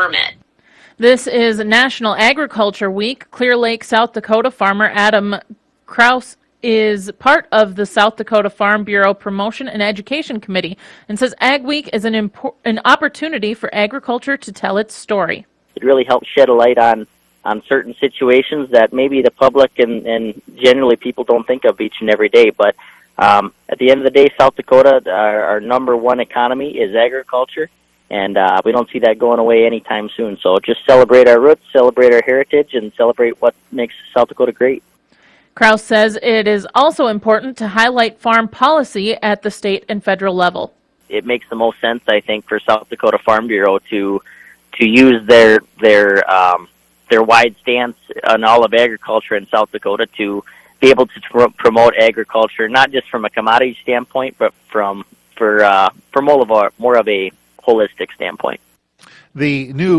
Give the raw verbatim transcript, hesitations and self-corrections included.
permit. This is National Agriculture Week. Clear Lake, South Dakota farmer Adam Kraus is part of the South Dakota Farm Bureau Promotion and Education Committee and says Ag Week is an impor- an opportunity for agriculture to tell its story. It really helps shed a light on, on certain situations that maybe the public and, and generally people don't think of each and every day. But um, at the end of the day, South Dakota, our, our number one economy is agriculture, and uh, we don't see that going away anytime soon. So just celebrate our roots, celebrate our heritage, and celebrate what makes South Dakota great. Kraus says it is also important to highlight farm policy at the state and federal level. It makes the most sense, I think, for South Dakota Farm Bureau to to use their their um, their wide stance on all of agriculture in South Dakota to be able to pr- promote agriculture, not just from a commodity standpoint, but from for uh, for more of a more of a holistic standpoint. The new